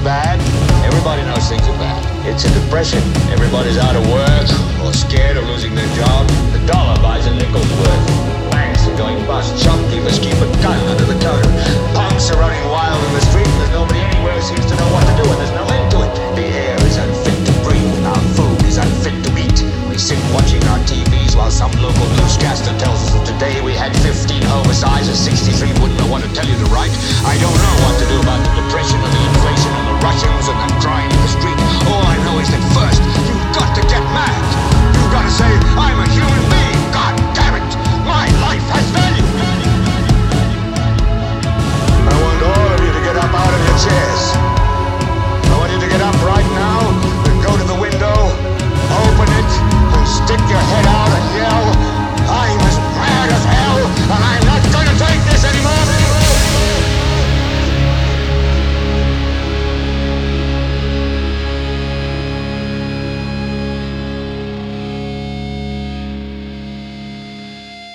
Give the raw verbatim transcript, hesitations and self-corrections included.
bad? Everybody knows things are bad. It's a depression. Everybody's out of work or scared of losing their job. The dollar buys a nickel's worth. Banks are going bust. Shopkeepers keep a gun under the counter. Punks are running wild in the street and there's nobody anywhere who seems to know what to do and there's no end to